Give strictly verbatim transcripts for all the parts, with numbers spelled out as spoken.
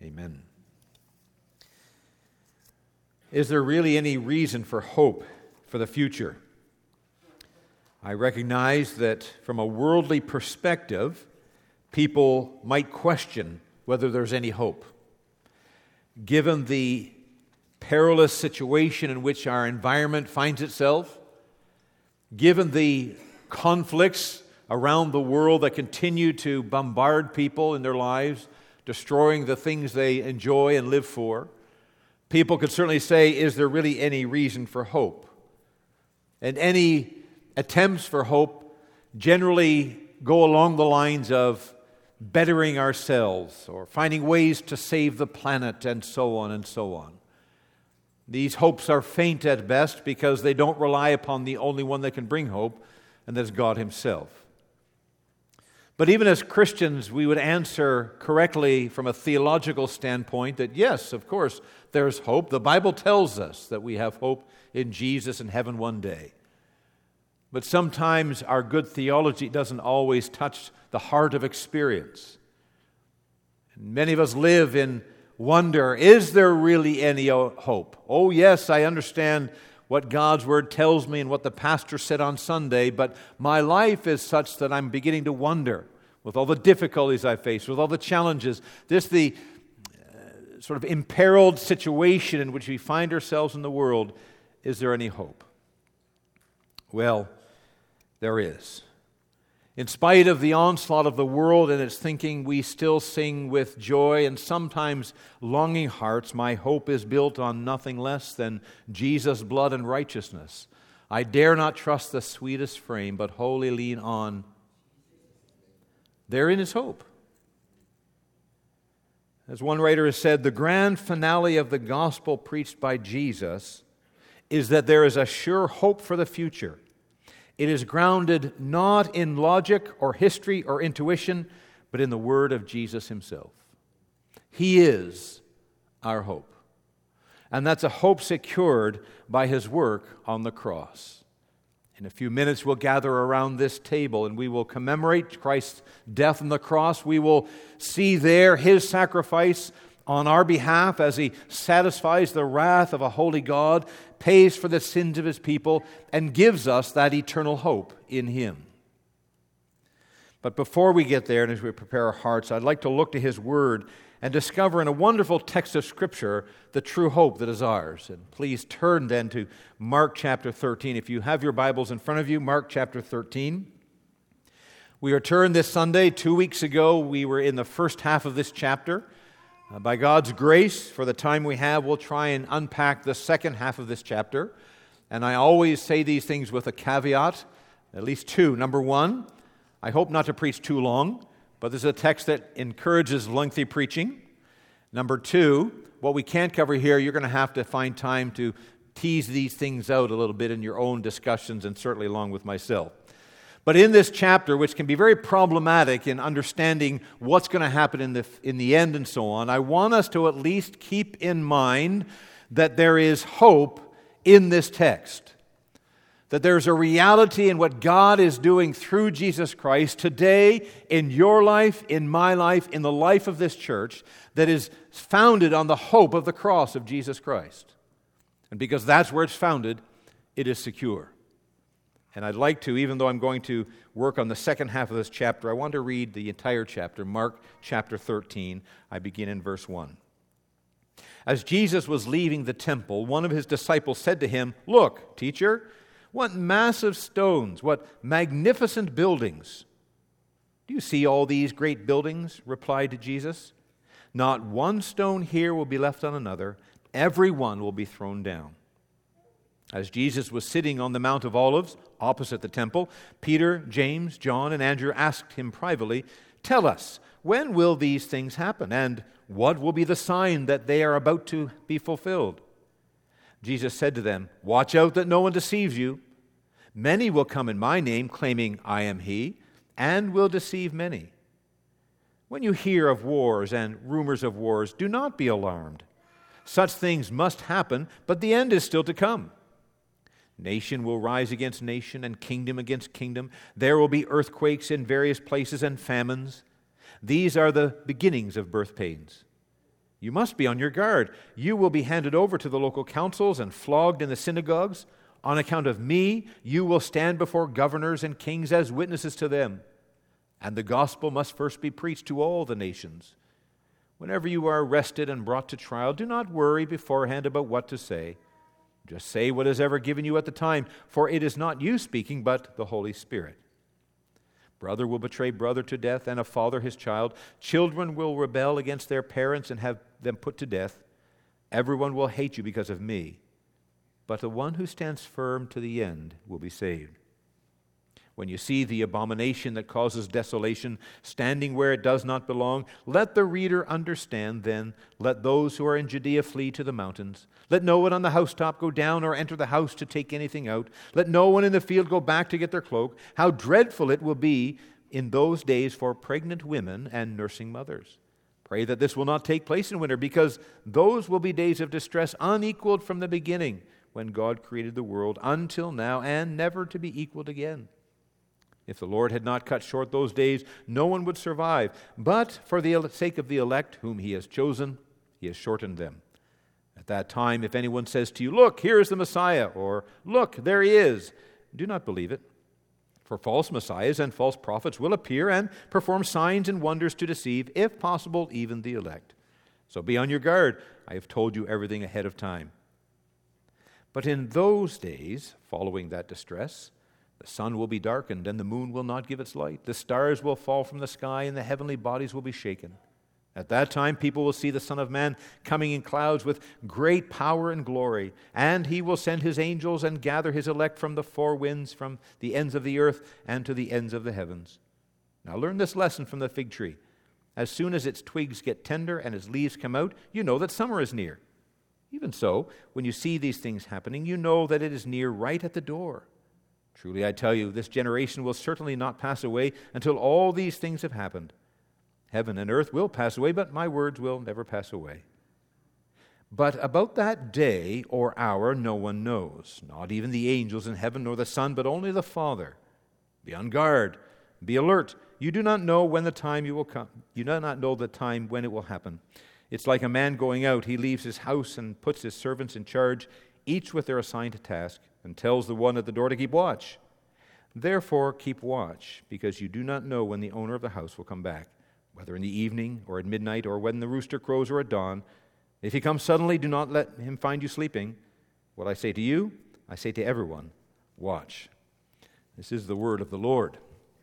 Amen. Is there really any reason for hope for the future? I recognize that from a worldly perspective, people might question whether there's any hope. Given the perilous situation in which our environment finds itself, given the conflicts around the world that continue to bombard people in their lives, destroying the things they enjoy and live for, people could certainly say, is there really any reason for hope? And any attempts for hope generally go along the lines of bettering ourselves or finding ways to save the planet and so on and so on. These hopes are faint at best because they don't rely upon the only one that can bring hope, and that's God Himself. But even as Christians, we would answer correctly from a theological standpoint that yes, of course, there's hope. The Bible tells us that we have hope in Jesus in heaven one day. But sometimes our good theology doesn't always touch the heart of experience. And many of us live in wonder, is there really any hope? Oh yes, I understand what God's Word tells me and what the pastor said on Sunday, but my life is such that I'm beginning to wonder, with all the difficulties I face, with all the challenges, this the uh, sort of imperiled situation in which we find ourselves in the world, is there any hope? Well, there is. In spite of the onslaught of the world and its thinking, we still sing with joy and sometimes longing hearts, my hope is built on nothing less than Jesus' blood and righteousness. I dare not trust the sweetest frame, but wholly lean on. Therein is hope. As one writer has said, the grand finale of the gospel preached by Jesus is that there is a sure hope for the future. It is grounded not in logic or history or intuition, but in the word of Jesus Himself. He is our hope. And that's a hope secured by His work on the cross. In a few minutes, we'll gather around this table and we will commemorate Christ's death on the cross. We will see there His sacrifice on our behalf as He satisfies the wrath of a holy God, pays for the sins of His people, and gives us that eternal hope in Him. But before we get there and as we prepare our hearts, I'd like to look to His Word and discover in a wonderful text of Scripture the true hope that is ours. And please turn then to Mark chapter thirteen. If you have your Bibles in front of you, Mark chapter thirteen. We are turned this Sunday. Two weeks ago, we were in the first half of this chapter. Uh, by God's grace, for the time we have, we'll try and unpack the second half of this chapter. And I always say these things with a caveat, at least two. Number one, I hope not to preach too long, but this is a text that encourages lengthy preaching. Number two, what we can't cover here, you're going to have to find time to tease these things out a little bit in your own discussions and certainly along with myself. But in this chapter, which can be very problematic in understanding what's going to happen in the, in the end and so on, I want us to at least keep in mind that there is hope in this text. That there's a reality in what God is doing through Jesus Christ today in your life, in my life, in the life of this church that is founded on the hope of the cross of Jesus Christ. And because that's where it's founded, it is secure. And I'd like to, even though I'm going to work on the second half of this chapter, I want to read the entire chapter, Mark chapter thirteen. I begin in verse one. As Jesus was leaving the temple, one of His disciples said to Him, "Look, teacher, what massive stones, what magnificent buildings." "Do you see all these great buildings?" replied Jesus. "Not one stone here will be left on another. Every one will be thrown down." As Jesus was sitting on the Mount of Olives, opposite the temple, Peter, James, John, and Andrew asked Him privately, "Tell us, when will these things happen? And what will be the sign that they are about to be fulfilled?" Jesus said to them, "Watch out that no one deceives you. Many will come in my name, claiming, 'I am He,' and will deceive many. When you hear of wars and rumors of wars, do not be alarmed. Such things must happen, but the end is still to come. Nation will rise against nation and kingdom against kingdom. There will be earthquakes in various places and famines. These are the beginnings of birth pains. You must be on your guard. You will be handed over to the local councils and flogged in the synagogues. On account of me, you will stand before governors and kings as witnesses to them. And the gospel must first be preached to all the nations. Whenever you are arrested and brought to trial, do not worry beforehand about what to say. Just say what is ever given you at the time, for it is not you speaking, but the Holy Spirit. Brother will betray brother to death, and a father his child. Children will rebel against their parents and have them put to death. Everyone will hate you because of me, but the one who stands firm to the end will be saved. When you see the abomination that causes desolation standing where it does not belong, let the reader understand then. Let those who are in Judea flee to the mountains. Let no one on the housetop go down or enter the house to take anything out. Let no one in the field go back to get their cloak. How dreadful it will be in those days for pregnant women and nursing mothers. Pray that this will not take place in winter, because those will be days of distress unequaled from the beginning, when God created the world, until now, and never to be equaled again. If the Lord had not cut short those days, no one would survive. But for the sake of the elect whom he has chosen, he has shortened them. At that time, if anyone says to you, "Look, here is the Messiah," or "Look, there he is," do not believe it. For false messiahs and false prophets will appear and perform signs and wonders to deceive, if possible, even the elect. So be on your guard. I have told you everything ahead of time. But in those days, following that distress, the sun will be darkened, and the moon will not give its light. The stars will fall from the sky, and the heavenly bodies will be shaken. At that time, people will see the Son of Man coming in clouds with great power and glory, and he will send his angels and gather his elect from the four winds, from the ends of the earth and to the ends of the heavens. Now learn this lesson from the fig tree. As soon as its twigs get tender and its leaves come out, you know that summer is near. Even so, when you see these things happening, you know that it is near, right at the door. Truly I tell you, this generation will certainly not pass away until all these things have happened. Heaven and earth will pass away, but my words will never pass away. But about that day or hour no one knows, not even the angels in heaven nor the Son, but only the Father. Be on guard, be alert. You do not know when the time you will come. You do not know the time when it will happen. It's like a man going out. He leaves his house and puts his servants in charge, each with their assigned task, and tells the one at the door to keep watch. Therefore keep watch, because you do not know when the owner of the house will come back, whether in the evening or at midnight or when the rooster crows or at dawn. If he comes suddenly, do not let him find you sleeping. What I say to you, I say to everyone, watch. This is the word of the Lord.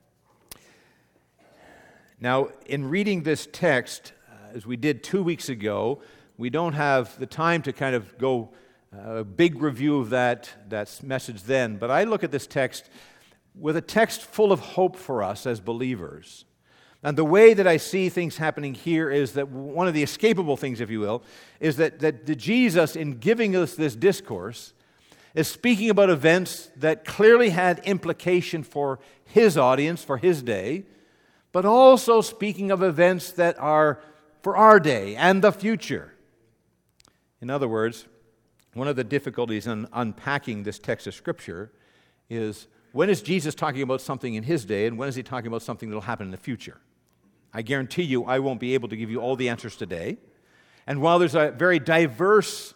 Now, in reading this text, uh, as we did two weeks ago, we don't have the time to kind of go uh, a big review of that, that message then, but I look at this text with a text full of hope for us as believers. And the way that I see things happening here is that one of the escapable things, if you will, is that, that the Jesus, in giving us this discourse, is speaking about events that clearly had implication for his audience, for his day, but also speaking of events that are for our day and the future. In other words, one of the difficulties in unpacking this text of Scripture is, when is Jesus talking about something in his day, and when is he talking about something that will happen in the future? I guarantee you I won't be able to give you all the answers today. And while there's a very diverse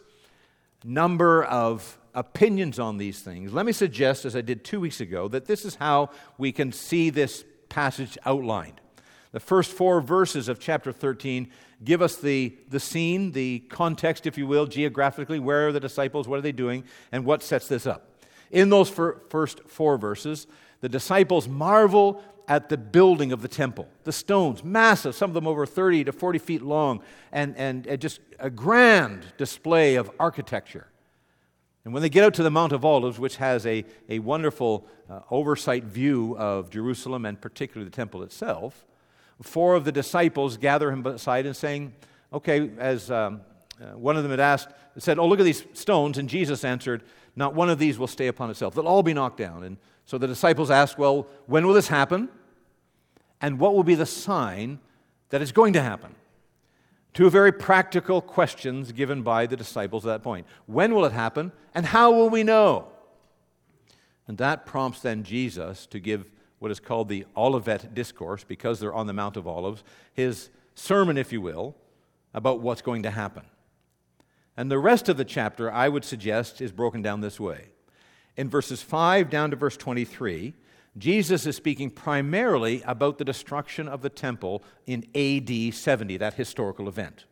number of opinions on these things, let me suggest, as I did two weeks ago, that this is how we can see this passage outlined. The first four verses of chapter thirteen give us the, the scene, the context, if you will, geographically. Where are the disciples? What are they doing? And what sets this up? In those fir- first four verses, the disciples marvel at the building of the temple. The stones, massive, some of them over thirty to forty feet long, and, and, and just a grand display of architecture. And when they get out to the Mount of Olives, which has a, a wonderful uh, oversight view of Jerusalem and particularly the temple itself, four of the disciples gather him aside and saying, okay, as um, uh, one of them had asked, said, oh, look at these stones, and Jesus answered, not one of these will stay upon itself. They'll all be knocked down. And so the disciples asked, well, when will this happen? And what will be the sign that it's going to happen? Two very practical questions given by the disciples at that point. When will it happen? And how will we know? And that prompts then Jesus to give what is called the Olivet Discourse, because they're on the Mount of Olives, his sermon, if you will, about what's going to happen. And the rest of the chapter, I would suggest, is broken down this way. In verses five down to verse twenty-three, Jesus is speaking primarily about the destruction of the temple in A D seventy, that historical event.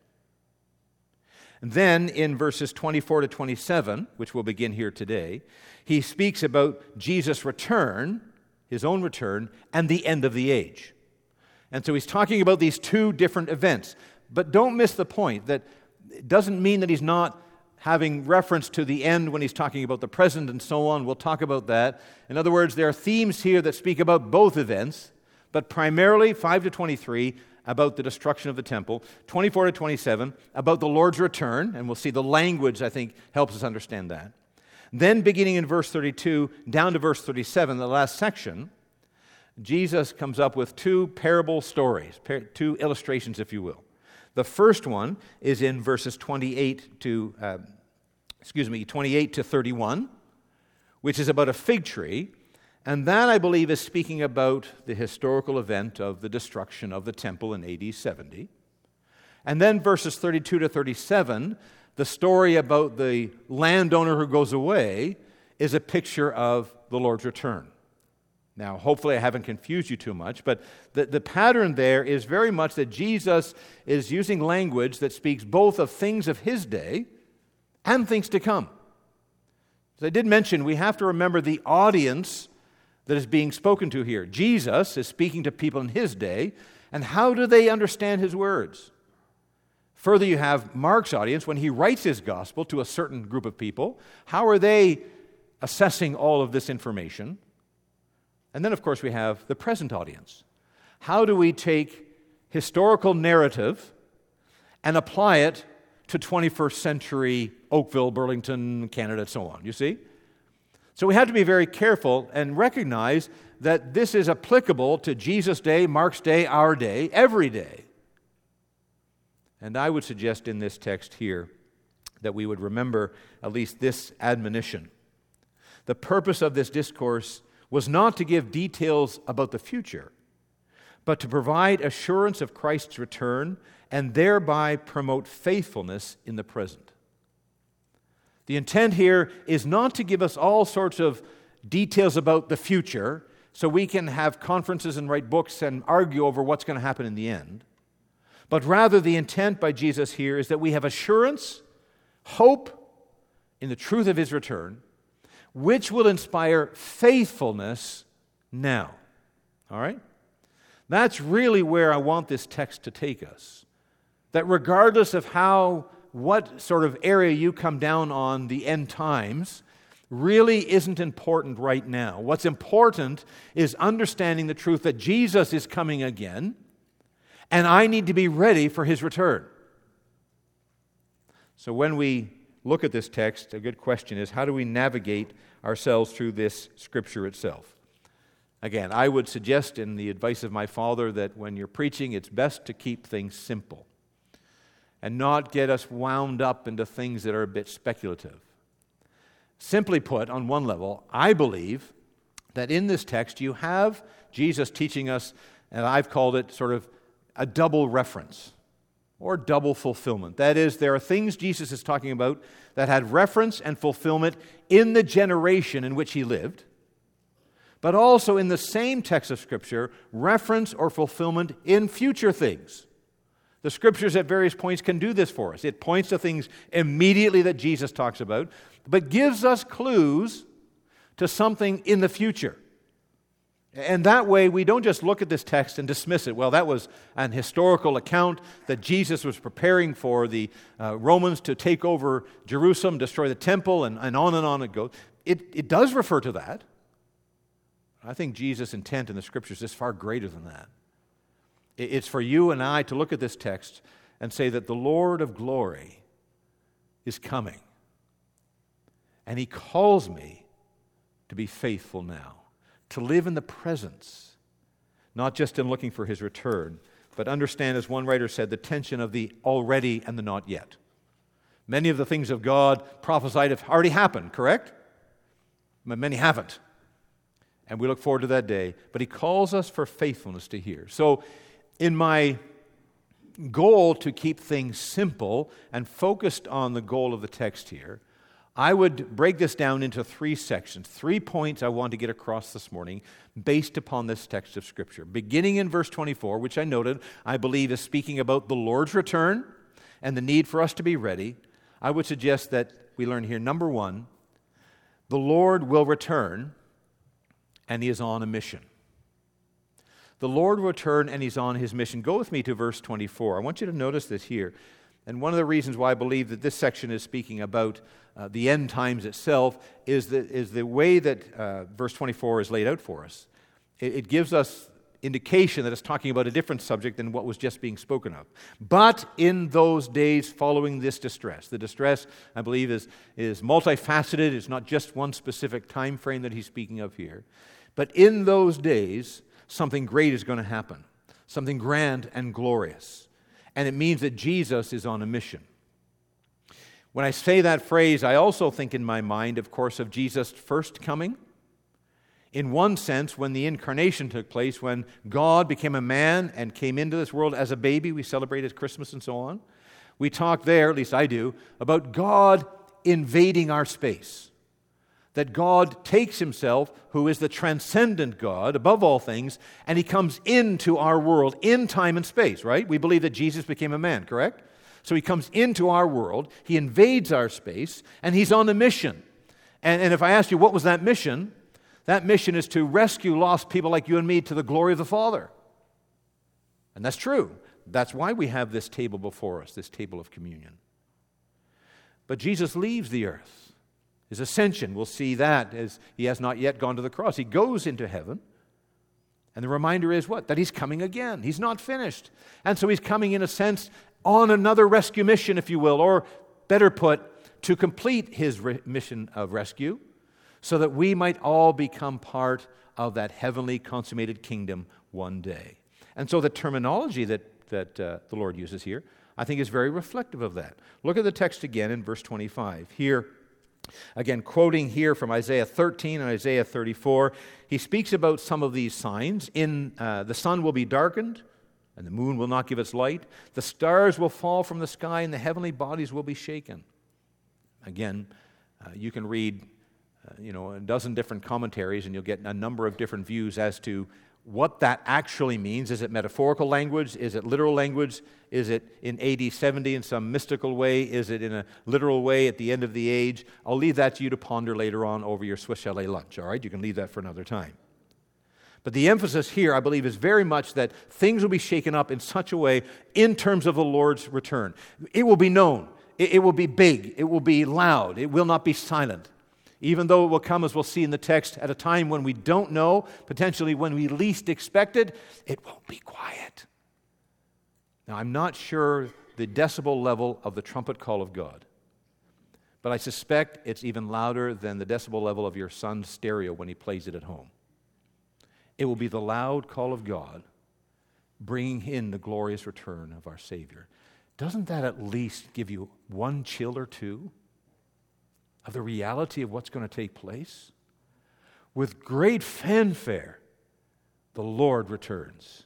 And then in verses twenty-four to twenty-seven, which we'll begin here today, he speaks about Jesus' return, his own return, and the end of the age. And so he's talking about these two different events. But don't miss the point that it doesn't mean that he's not having reference to the end when he's talking about the present and so on. We'll talk about that. In other words, there are themes here that speak about both events, but primarily five to twenty-three about the destruction of the temple, twenty-four to twenty-seven about the Lord's return, and we'll see the language, I think, helps us understand that. Then beginning in verse thirty-two down to verse thirty-seven, the last section, Jesus comes up with two parable stories, two illustrations, if you will. The first one is in verses twenty-eight to, uh, excuse me, twenty-eight to thirty-one, which is about a fig tree, and that, I believe, is speaking about the historical event of the destruction of the temple in A D seventy. And then verses thirty-two to thirty-seven, the story about the landowner who goes away, is a picture of the Lord's return. Now, hopefully I haven't confused you too much, but the, the pattern there is very much that Jesus is using language that speaks both of things of his day and things to come. As I did mention, we have to remember the audience that is being spoken to here. Jesus is speaking to people in his day, and how do they understand his words? Further, you have Mark's audience when he writes his gospel to a certain group of people. How are they assessing all of this information? And then, of course, we have the present audience. How do we take historical narrative and apply it to twenty-first century Oakville, Burlington, Canada, and so on? You see? So we have to be very careful and recognize that this is applicable to Jesus' day, Mark's day, our day, every day. And I would suggest in this text here that we would remember at least this admonition. The purpose of this discourse was not to give details about the future, but to provide assurance of Christ's return and thereby promote faithfulness in the present. The intent here is not to give us all sorts of details about the future so we can have conferences and write books and argue over what's going to happen in the end, but rather the intent by Jesus here is that we have assurance, hope in the truth of his return, which will inspire faithfulness now. All right? That's really where I want this text to take us. That regardless of how, what sort of area you come down on the end times, really isn't important right now. What's important is understanding the truth that Jesus is coming again, and I need to be ready for his return. So when we look at this text, a good question is, how do we navigate ourselves through this scripture itself? Again, I would suggest in the advice of my father that when you're preaching, it's best to keep things simple and not get us wound up into things that are a bit speculative. Simply put, on one level, I believe that in this text you have Jesus teaching us, and I've called it sort of a double reference or double fulfillment. That is, there are things Jesus is talking about that had reference and fulfillment in the generation in which he lived, but also in the same text of Scripture, reference or fulfillment in future things. The Scriptures at various points can do this for us. It points to things immediately that Jesus talks about, but gives us clues to something in the future. And that way, we don't just look at this text and dismiss it. Well, that was an historical account that Jesus was preparing for the uh, Romans to take over Jerusalem, destroy the temple, and, and on and on it goes. It, it does refer to that. I think Jesus' intent in the Scriptures is far greater than that. It, it's for you and I to look at this text and say that the Lord of glory is coming. And he calls me to be faithful now, to live in the presence, not just in looking for his return, but understand, as one writer said, the tension of the already and the not yet. Many of the things of God prophesied have already happened, correct? But many haven't. And we look forward to that day. But he calls us for faithfulness to hear. So in my goal to keep things simple and focused on the goal of the text here, I would break this down into three sections, three points I want to get across this morning based upon this text of Scripture. Beginning in verse twenty-four, which I noted, I believe is speaking about the Lord's return and the need for us to be ready. I would suggest that we learn here, number one, the Lord will return and He is on a mission. The Lord will return and He's on His mission. Go with me to verse twenty-four. I want you to notice this here. And one of the reasons why I believe that this section is speaking about uh, the end times itself is the, is the way that uh, verse twenty-four is laid out for us. It, it gives us indication that it's talking about a different subject than what was just being spoken of. But in those days following this distress, the distress, I believe, is, is multifaceted. It's not just one specific time frame that he's speaking of here. But in those days, something great is going to happen, something grand and glorious. And it means that Jesus is on a mission. When I say that phrase, I also think in my mind, of course, of Jesus' first coming. In one sense, when the incarnation took place, when God became a man and came into this world as a baby, we celebrated Christmas and so on. We talk there, at least I do, about God invading our space. That God takes Himself, who is the transcendent God, above all things, and He comes into our world in time and space, right? We believe that Jesus became a man, correct? So He comes into our world, He invades our space, and He's on a mission. And, and if I asked you, what was that mission? That mission is to rescue lost people like you and me to the glory of the Father. And that's true. That's why we have this table before us, this table of communion. But Jesus leaves the earth. His ascension, we'll see that as He has not yet gone to the cross. He goes into heaven. And the reminder is what? That He's coming again. He's not finished. And so He's coming, in a sense, on another rescue mission, if you will, or better put, to complete His re- mission of rescue, so that we might all become part of that heavenly consummated kingdom one day. And so the terminology that, that uh, the Lord uses here, I think is very reflective of that. Look at the text again in verse twenty-five. Here, again, quoting here from Isaiah thirteen and Isaiah thirty-four, he speaks about some of these signs. In uh, the sun will be darkened, and the moon will not give its light. The stars will fall from the sky, and the heavenly bodies will be shaken. Again, uh, you can read uh, you know, a dozen different commentaries, and you'll get a number of different views as to what that actually means. Is it metaphorical language? Is it literal language? Is it in A D seventy in some mystical way? Is it in a literal way at the end of the age? I'll leave that to you to ponder later on over your Swiss chalet lunch, all right? You can leave that for another time. But the emphasis here, I believe, is very much that things will be shaken up in such a way in terms of the Lord's return. It will be known. It, it will be big. It will be loud. It will not be silent. Even though it will come, as we'll see in the text, at a time when we don't know, potentially when we least expect it, it won't be quiet. Now, I'm not sure the decibel level of the trumpet call of God, but I suspect it's even louder than the decibel level of your son's stereo when he plays it at home. It will be the loud call of God bringing in the glorious return of our Savior. Doesn't that at least give you one chill or two of the reality of what's going to take place? With great fanfare, the Lord returns.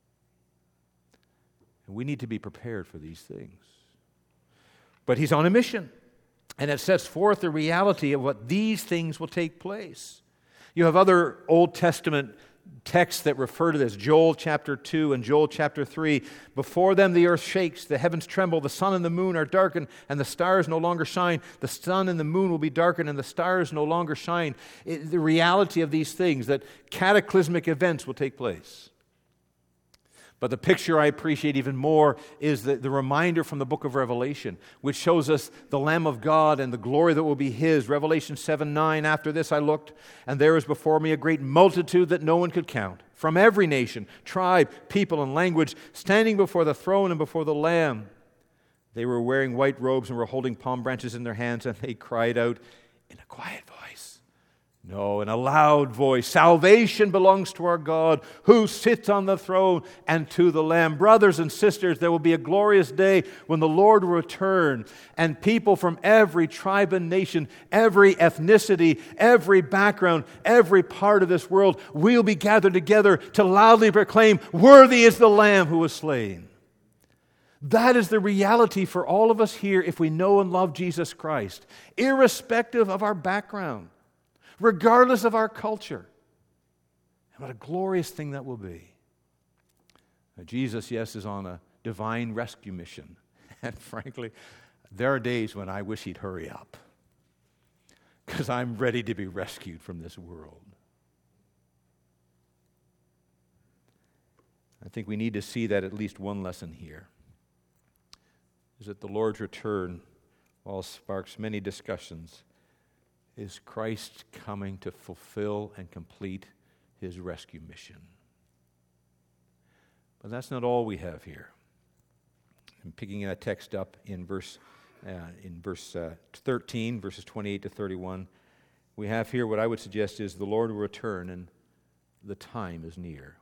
And we need to be prepared for these things. But He's on a mission, and it sets forth the reality of what these things will take place. You have other Old Testament texts that refer to this. Joel chapter two and Joel chapter three. Before them the earth shakes, the heavens tremble, the sun and the moon are darkened, and the stars no longer shine. The sun and the moon will be darkened, and the stars no longer shine. It, the reality of these things, that cataclysmic events will take place. But the picture I appreciate even more is the, the reminder from the book of Revelation, which shows us the Lamb of God and the glory that will be His. Revelation seven nine, after this I looked, and there was before me a great multitude that no one could count, from every nation, tribe, people, and language, standing before the throne and before the Lamb. They were wearing white robes and were holding palm branches in their hands, and they cried out in a quiet voice. No, in a loud voice, salvation belongs to our God who sits on the throne and to the Lamb. Brothers and sisters, there will be a glorious day when the Lord will return, and people from every tribe and nation, every ethnicity, every background, every part of this world will be gathered together to loudly proclaim, worthy is the Lamb who was slain. That is the reality for all of us here if we know and love Jesus Christ, irrespective of our background, regardless of our culture. And what a glorious thing that will be. Now, Jesus, yes, is on a divine rescue mission. And frankly, there are days when I wish he'd hurry up, because I'm ready to be rescued from this world. I think we need to see that at least one lesson here is that the Lord's return, while sparks many discussions, is Christ coming to fulfill and complete his rescue mission. But that's not all we have here. I'm picking that text up in verse uh, in verse uh, thirteen, verses twenty-eight to thirty-one. We have here what I would suggest is the Lord will return and the time is near.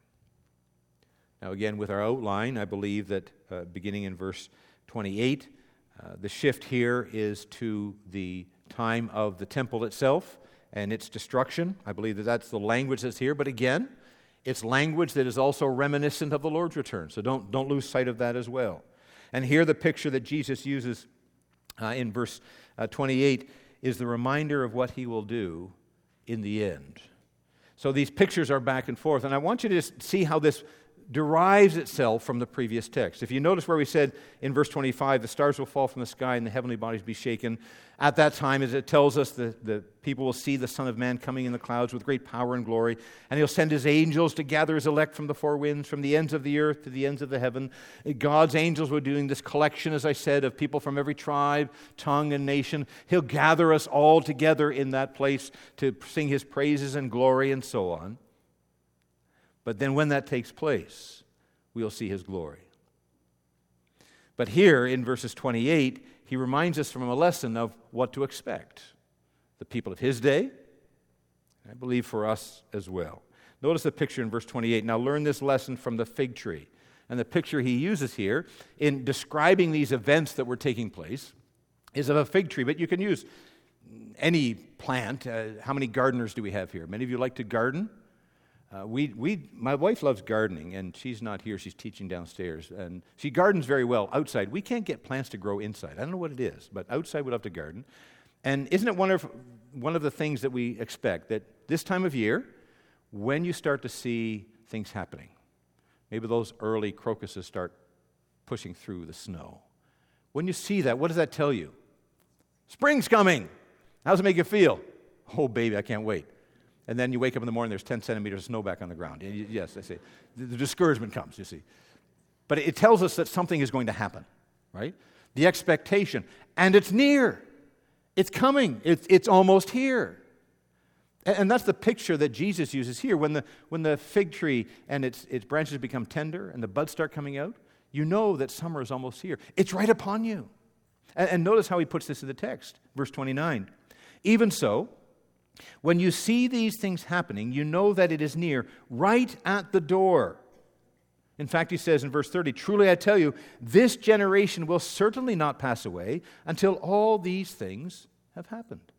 Now again, with our outline, I believe that uh, beginning in verse twenty-eight, uh, the shift here is to the time of the temple itself and its destruction. I believe that that's the language that's here, but again, it's language that is also reminiscent of the Lord's return, so don't, don't lose sight of that as well. And here the picture that Jesus uses uh, in verse uh, twenty-eight is the reminder of what he will do in the end. So these pictures are back and forth, and I want you to just see how this derives itself from the previous text. If you notice where we said in verse twenty-five, the stars will fall from the sky and the heavenly bodies be shaken. At that time, as it tells us, the, the people will see the Son of Man coming in the clouds with great power and glory, and he'll send his angels to gather his elect from the four winds, from the ends of the earth to the ends of the heaven. God's angels were doing this collection, as I said, of people from every tribe, tongue, and nation. He'll gather us all together in that place to sing his praises and glory and so on. But then when that takes place, we'll see his glory. But here in verses twenty-eight, he reminds us from a lesson of what to expect. The people of his day, I believe for us as well. Notice the picture in verse twenty-eight. Now learn this lesson from the fig tree. And the picture he uses here in describing these events that were taking place is of a fig tree, but you can use any plant. Uh, how many gardeners do we have here? Many of you like to garden? Uh, we, we, my wife loves gardening, and she's not here. She's teaching downstairs, and she gardens very well outside. We can't get plants to grow inside. I don't know what it is, but outside we love to garden. And isn't it one of, one of the things that we expect, that this time of year, when you start to see things happening, maybe those early crocuses start pushing through the snow. When you see that, what does that tell you? Spring's coming. How does it make you feel? Oh, baby, I can't wait. And then you wake up in the morning, there's ten centimeters of snow back on the ground. Yes, I say. The discouragement comes, you see. But it tells us that something is going to happen, right? The expectation. And it's near. It's coming. It's, it's almost here. And, and that's the picture that Jesus uses here. When the, when the fig tree and its, its branches become tender and the buds start coming out, you know that summer is almost here. It's right upon you. And, and notice how he puts this in the text. Verse twenty-nine. Even so, when you see these things happening, you know that it is near, right at the door. In fact, he says in verse thirty, truly I tell you, this generation will certainly not pass away until all these things have happened.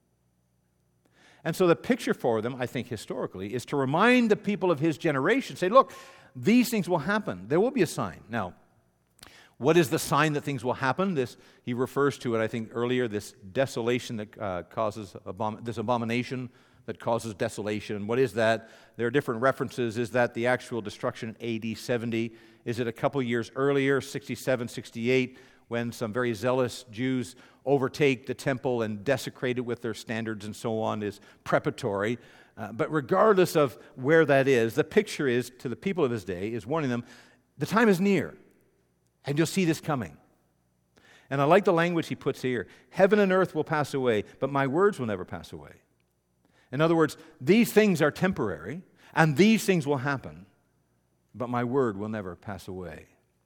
And so the picture for them, I think historically, is to remind the people of his generation, say, look, these things will happen. There will be a sign. Now, what is the sign that things will happen? This he refers to it, I think, earlier, this desolation that uh, causes, abom- this abomination that causes desolation. And what is that? There are different references. Is that the actual destruction in A D seventy? Is it a couple years earlier, sixty-seven, sixty-eight, when some very zealous Jews overtake the temple and desecrate it with their standards and so on, is preparatory. Uh, but regardless of where that is, the picture is, to the people of his day, is warning them, the time is near. And you'll see this coming. And I like the language he puts here. Heaven and earth will pass away, but my words will never pass away. In other words, these things are temporary, and these things will happen, but my word will never pass away.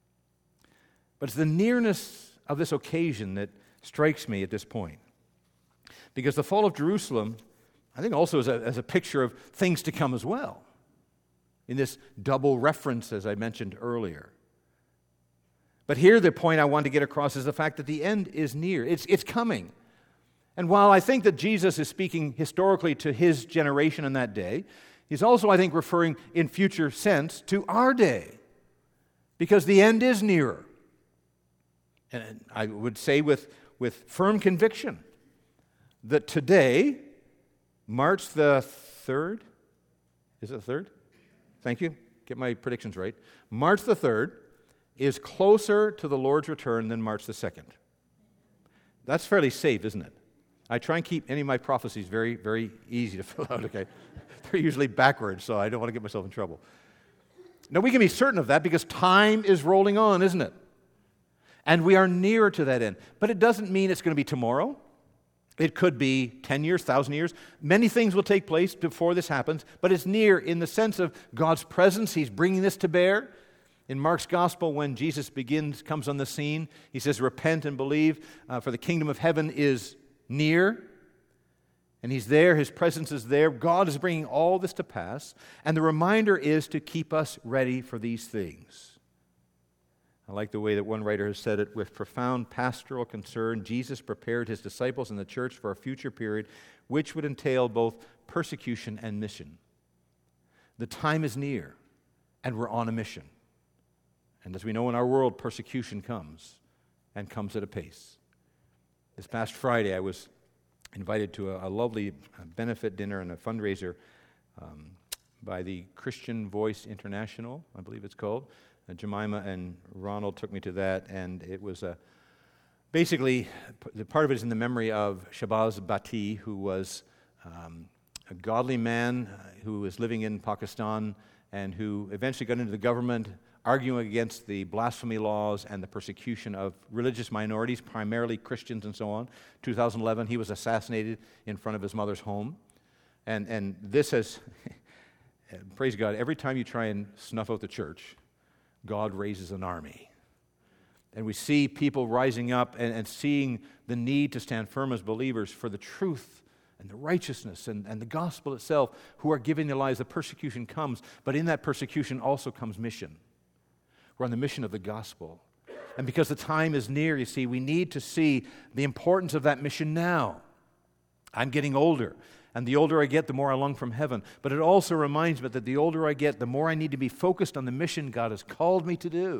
But it's the nearness of this occasion that strikes me at this point. Because the fall of Jerusalem, I think also is a, as a picture of things to come as well. In this double reference, as I mentioned earlier. But here the point I want to get across is the fact that the end is near. It's, it's coming. And while I think that Jesus is speaking historically to his generation in that day, he's also, I think, referring in future sense to our day. Because the end is nearer. And I would say with, with firm conviction that today, March the third, is it the third? Thank you. Get my predictions right. March the third is closer to the Lord's return than March the second. That's fairly safe, isn't it? I try and keep any of my prophecies very, very easy to fill out, okay? They're usually backwards, so I don't want to get myself in trouble. Now, we can be certain of that because time is rolling on, isn't it? And we are nearer to that end. But it doesn't mean it's going to be tomorrow. It could be ten years, one thousand years. Many things will take place before this happens, but it's near in the sense of God's presence. He's bringing this to bear. In Mark's gospel, when Jesus begins, comes on the scene, he says, repent and believe, uh, for the kingdom of heaven is near. And he's there, his presence is there. God is bringing all this to pass. And the reminder is to keep us ready for these things. I like the way that one writer has said it. With profound pastoral concern, Jesus prepared his disciples in the church for a future period which would entail both persecution and mission. The time is near, and we're on a mission. And as we know in our world, persecution comes, and comes at a pace. This past Friday, I was invited to a, a lovely benefit dinner and a fundraiser um, by the Christian Voice International, I believe it's called. Uh, Jemima and Ronald took me to that, and it was a, basically, p- part of it is in the memory of Shahbaz Bhatti, who was um, a godly man uh, who was living in Pakistan and who eventually got into the government, arguing against the blasphemy laws and the persecution of religious minorities, primarily Christians and so on. two thousand eleven, he was assassinated in front of his mother's home. And, and this has, praise God, every time you try and snuff out the church, God raises an army. And we see people rising up and, and seeing the need to stand firm as believers for the truth and the righteousness and, and the gospel itself, who are giving their lives. The persecution comes, but in that persecution also comes mission. We're on the mission of the gospel. And because the time is near, you see, we need to see the importance of that mission now. I'm getting older. And the older I get, the more I long from heaven. But it also reminds me that the older I get, the more I need to be focused on the mission God has called me to do.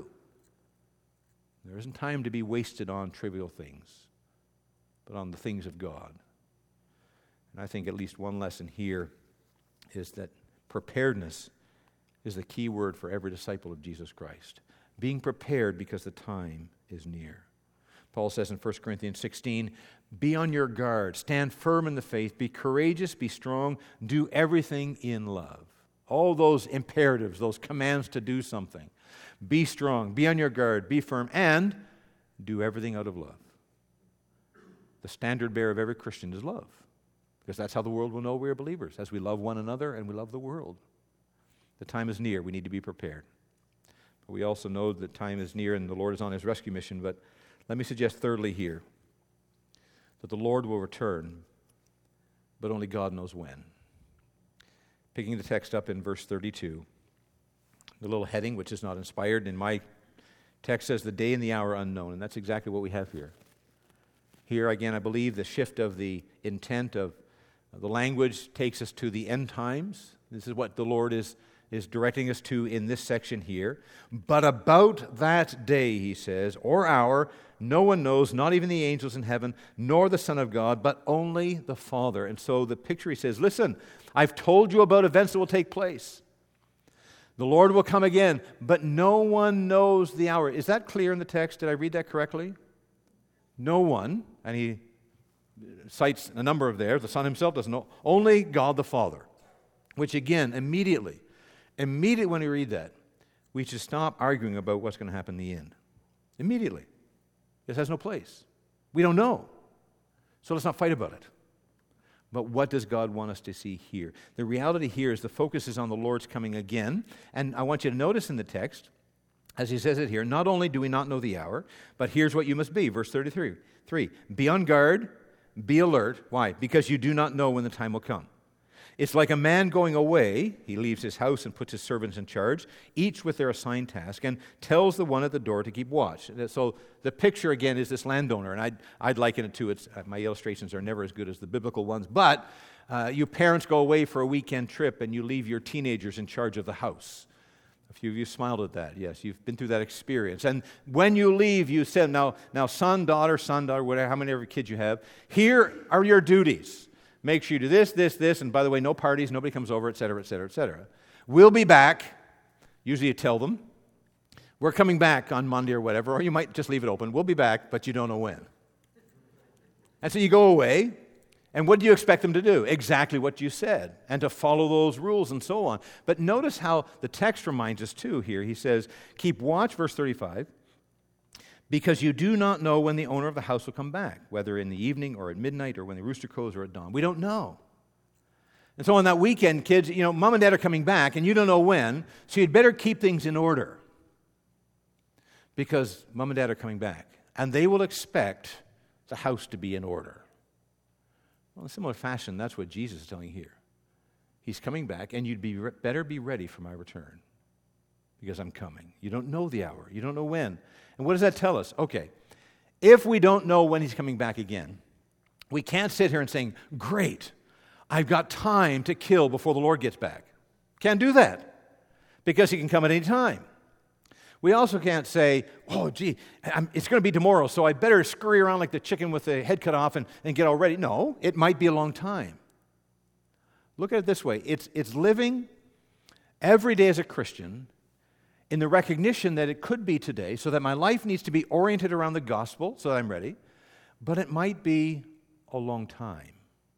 There isn't time to be wasted on trivial things, but on the things of God. And I think at least one lesson here is that preparedness is the key word for every disciple of Jesus Christ. Being prepared because the time is near. Paul says in First Corinthians sixteen, be on your guard, stand firm in the faith, be courageous, be strong, do everything in love. All those imperatives, those commands to do something. Be strong, be on your guard, be firm, and do everything out of love. The standard bearer of every Christian is love, because that's how the world will know we are believers, as we love one another and we love the world. The time is near, we need to be prepared. But we also know that time is near and the Lord is on his rescue mission, but let me suggest thirdly here, that the Lord will return, but only God knows when. Picking the text up in verse thirty-two, the little heading, which is not inspired, in my text says, the day and the hour unknown, and that's exactly what we have here. Here, again, I believe the shift of the intent of the language takes us to the end times. This is what the Lord is is directing us to in this section here. But about that day, he says, or hour, no one knows, not even the angels in heaven, nor the Son of God, but only the Father. And so the picture, he says, listen, I've told you about events that will take place. The Lord will come again, but no one knows the hour. Is that clear in the text? Did I read that correctly? No one, and he cites a number of there, the Son himself doesn't know, only God the Father, which again, immediately, Immediately when we read that, we should stop arguing about what's going to happen in the end. Immediately. This has no place. We don't know. So let's not fight about it. But what does God want us to see here? The reality here is the focus is on the Lord's coming again. And I want you to notice in the text, as he says it here, not only do we not know the hour, but here's what you must be. Verse thirty-three. Three, be on guard, be alert. Why? Because you do not know when the time will come. It's like a man going away. He leaves his house and puts his servants in charge, each with their assigned task, and tells the one at the door to keep watch. So the picture, again, is this landowner, and I'd, I'd liken it to, it's, uh, my illustrations are never as good as the biblical ones, but uh, you parents go away for a weekend trip, and you leave your teenagers in charge of the house. A few of you smiled at that. Yes, you've been through that experience. And when you leave, you said, now, now son, daughter, son, daughter, whatever, how many ever kids you have, here are your duties. Make sure you do this, this, this, and by the way, no parties, nobody comes over, et cetera, et cetera, et cetera. We'll be back. Usually you tell them, we're coming back on Monday or whatever, or you might just leave it open. We'll be back, but you don't know when. And so you go away, and what do you expect them to do? Exactly what you said, and to follow those rules and so on. But notice how the text reminds us too here. He says, keep watch, verse thirty-five, because you do not know when the owner of the house will come back, whether in the evening or at midnight or when the rooster crows or at dawn. We don't know. And so on that weekend, kids, you know, mom and dad are coming back, and you don't know when, so you'd better keep things in order because mom and dad are coming back, and they will expect the house to be in order. Well, in a similar fashion, that's what Jesus is telling you here. He's coming back, and you'd be re- better be ready for my return because I'm coming. You don't know the hour. You don't know when. And what does that tell us? Okay, if we don't know when he's coming back again, we can't sit here and say, great, I've got time to kill before the Lord gets back. Can't do that because he can come at any time. We also can't say, oh, gee, I'm, it's going to be tomorrow, so I better scurry around like the chicken with the head cut off and, and get all ready. No, it might be a long time. Look at it this way. It's, it's living every day as a Christian in the recognition that it could be today, so that my life needs to be oriented around the gospel so that I'm ready, but it might be a long time.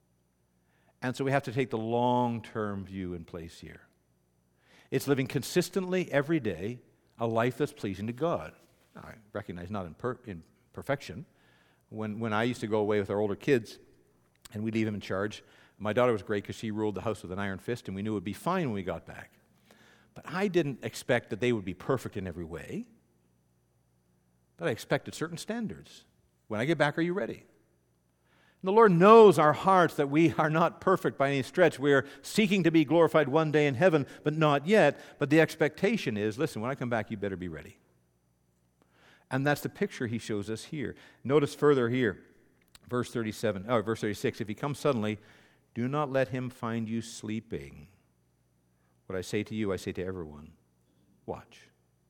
And so we have to take the long-term view in place here. It's living consistently every day a life that's pleasing to God. I recognize not in, per, in perfection. When, when I used to go away with our older kids and we'd leave them in charge, my daughter was great because she ruled the house with an iron fist and we knew it would be fine when we got back. But I didn't expect that they would be perfect in every way. But I expected certain standards. When I get back, are you ready? And the Lord knows our hearts that we are not perfect by any stretch. We are seeking to be glorified one day in heaven, but not yet. But the expectation is, listen, when I come back, you better be ready. And that's the picture he shows us here. Notice further here, verse thirty-seven, oh, verse thirty-six, if he comes suddenly, do not let him find you sleeping. What I say to you, I say to everyone, watch.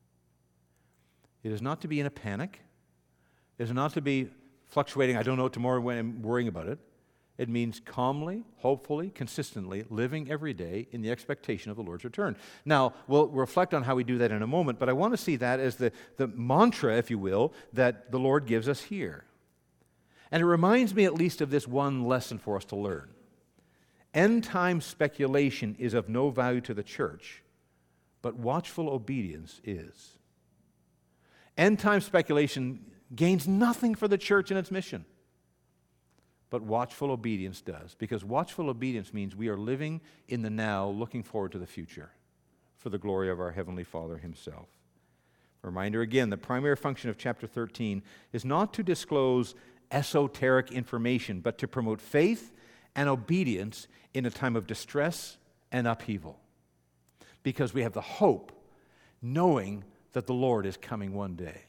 It is not to be in a panic. It is not to be fluctuating, I don't know tomorrow when I'm worrying about it. It means calmly, hopefully, consistently living every day in the expectation of the Lord's return. Now, we'll reflect on how we do that in a moment, but I want to see that as the, the mantra, if you will, that the Lord gives us here. And it reminds me at least of this one lesson for us to learn. End-time speculation is of no value to the church, but watchful obedience is. End-time speculation gains nothing for the church and its mission. But watchful obedience does, because watchful obedience means we are living in the now, looking forward to the future for the glory of our Heavenly Father himself. Reminder again, the primary function of chapter thirteen is not to disclose esoteric information, but to promote faith and obedience in a time of distress and upheaval. Because we have the hope, knowing that the Lord is coming one day.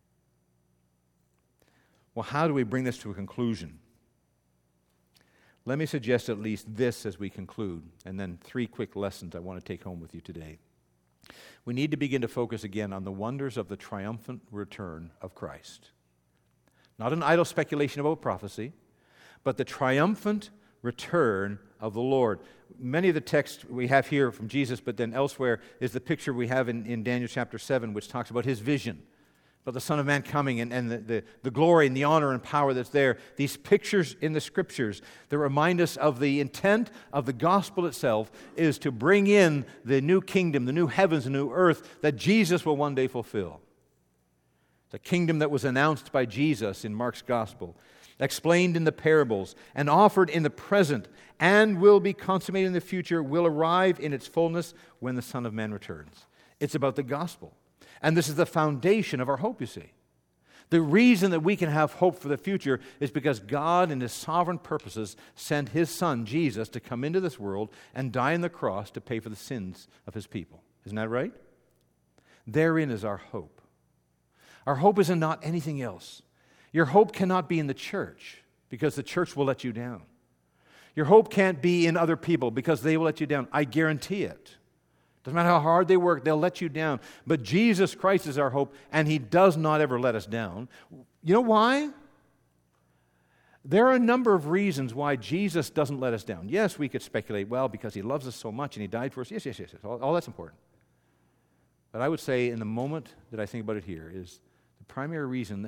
Well, how do we bring this to a conclusion? Let me suggest at least this as we conclude, and then three quick lessons I want to take home with you today. We need to begin to focus again on the wonders of the triumphant return of Christ. Not an idle speculation about prophecy, but the triumphant return of the Lord. Many of the texts we have here from Jesus, but then elsewhere, is the picture we have in, in Daniel chapter seven, which talks about his vision, about the Son of Man coming and, and the, the, the glory and the honor and power that's there. These pictures in the Scriptures that remind us of the intent of the gospel itself is to bring in the new kingdom, the new heavens and new earth that Jesus will one day fulfill. The kingdom that was announced by Jesus in Mark's gospel, explained in the parables, and offered in the present, and will be consummated in the future, will arrive in its fullness when the Son of Man returns. It's about the gospel. And this is the foundation of our hope, you see. The reason that we can have hope for the future is because God, in his sovereign purposes, sent his Son, Jesus, to come into this world and die on the cross to pay for the sins of his people. Isn't that right? Therein is our hope. Our hope is in not anything else. Your hope cannot be in the church, because the church will let you down. Your hope can't be in other people, because they will let you down. I guarantee it. Doesn't matter how hard they work, they'll let you down. But Jesus Christ is our hope, and He does not ever let us down. You know why? There are a number of reasons why Jesus doesn't let us down. Yes, we could speculate, well, because He loves us so much and He died for us. Yes, yes, yes, yes. All, all that's important. But I would say in the moment that I think about it here is the primary reason,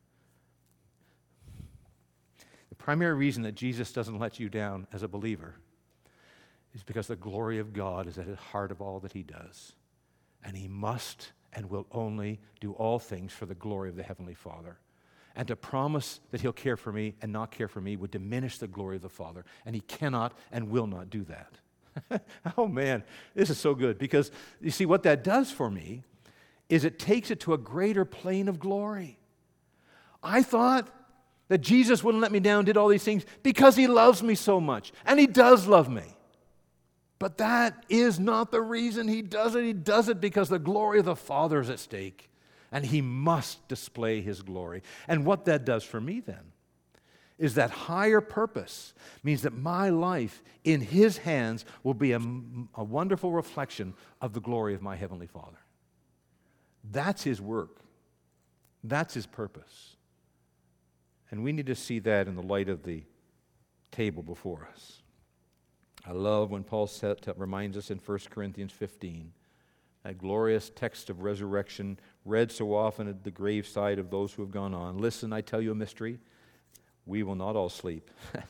the primary reason that Jesus doesn't let you down as a believer is because the glory of God is at the heart of all that He does. And He must and will only do all things for the glory of the Heavenly Father. And to promise that He'll care for me and not care for me would diminish the glory of the Father. And He cannot and will not do that. Oh man, this is so good. Because you see, what that does for me is it takes it to a greater plane of glory. I thought that Jesus wouldn't let me down, did all these things because He loves me so much. And He does love me. But that is not the reason He does it. He does it because the glory of the Father is at stake. And He must display His glory. And what that does for me then is that higher purpose means that my life in His hands will be a, a wonderful reflection of the glory of my Heavenly Father. That's His work. That's His purpose. And we need to see that in the light of the table before us. I love when Paul set, reminds us in First Corinthians fifteen, that glorious text of resurrection read so often at the graveside of those who have gone on. Listen, I tell you a mystery. We will not all sleep,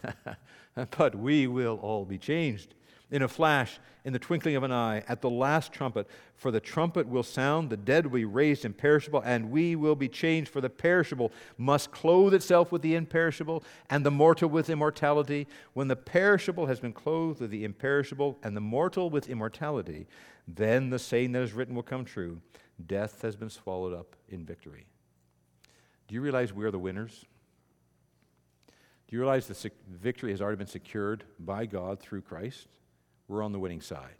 but we will all be changed. In a flash, in the twinkling of an eye, at the last trumpet. For the trumpet will sound, the dead will be raised imperishable, and we will be changed. For the perishable must clothe itself with the imperishable, and the mortal with immortality. When the perishable has been clothed with the imperishable, and the mortal with immortality, then the saying that is written will come true. Death has been swallowed up in victory. Do you realize we are the winners? Do you realize the sec- victory has already been secured by God through Christ? We're on the winning side.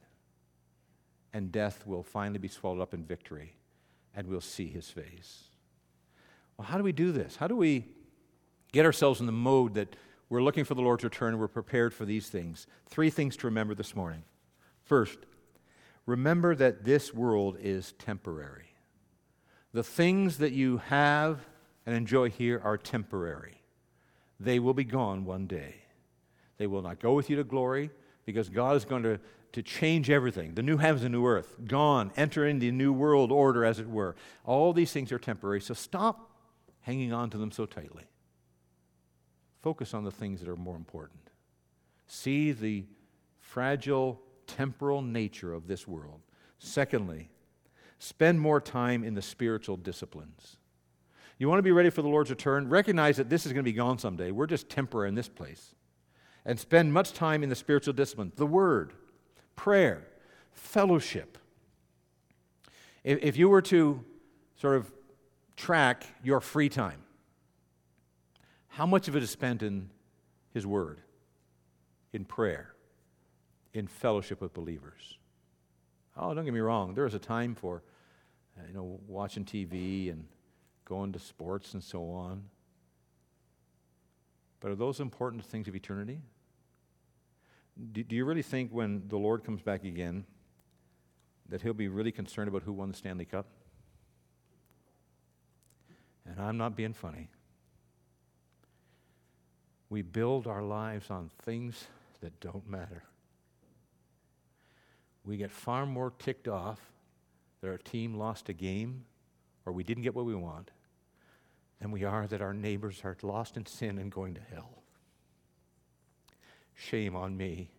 And death will finally be swallowed up in victory, and we'll see His face. Well, how do we do this? How do we get ourselves in the mode that we're looking for the Lord's return and we're prepared for these things? Three things to remember this morning. First, remember that this world is temporary. The things that you have and enjoy here are temporary. They will be gone one day. They will not go with you to glory, because God is going to, to change everything. The new heavens and new earth, gone. Enter into the new world order, as it were. All these things are temporary, so stop hanging on to them so tightly. Focus on the things that are more important. See the fragile, temporal nature of this world. Secondly, spend more time in the spiritual disciplines. You want to be ready for the Lord's return? Recognize that this is going to be gone someday. We're just temporary in this place. And spend much time in the spiritual disciplines, the Word, prayer, fellowship. If, if you were to sort of track your free time, how much of it is spent in His Word, in prayer, in fellowship with believers? Oh, don't get me wrong. There is a time for, uh, you know, watching T V and going to sports and so on. But are those important things of eternity? Do, do you really think when the Lord comes back again that He'll be really concerned about who won the Stanley Cup? And I'm not being funny. We build our lives on things that don't matter. We get far more ticked off that our team lost a game or we didn't get what we want than we are that our neighbors are lost in sin and going to hell. Shame on me.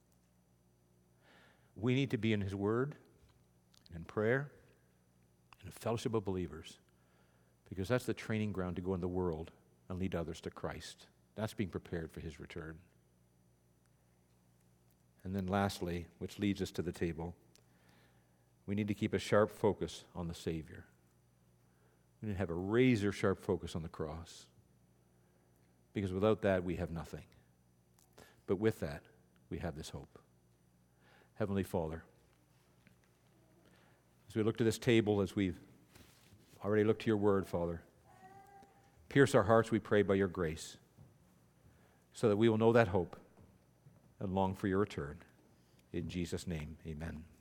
We need to be in His Word, in prayer, and in fellowship of believers, because that's the training ground to go in the world and lead others to Christ. That's being prepared for His return. And then lastly, which leads us to the table, we need to keep a sharp focus on the Savior. We need to have a razor-sharp focus on the cross, because without that, we have nothing. But with that, we have this hope. Heavenly Father, as we look to this table, as we've already looked to Your Word, Father, pierce our hearts, we pray, by Your grace, so that we will know that hope and long for Your return. In Jesus' name, amen.